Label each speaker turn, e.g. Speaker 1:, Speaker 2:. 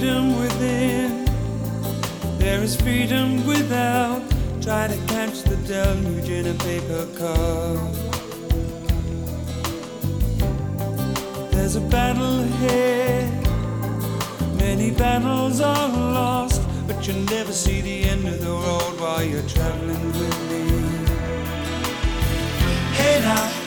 Speaker 1: freedom within, there is freedom without. Try to catch the deluge in a paper cup. There's a battle ahead, many battles are lost, but you'll never see the end of the road while you're traveling with me. Hey now.